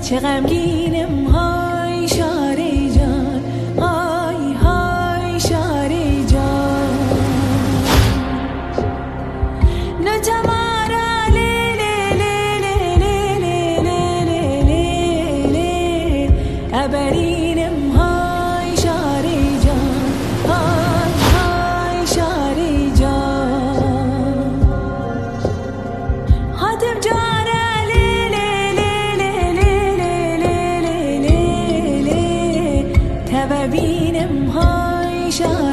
چه غمگینم های شاری جان، های های شاری جان. نتمارا لی لی لی لی لی لی لی لی ابرینم های شاری جان، های های شاری جان. حاتم جان ببینم های شهر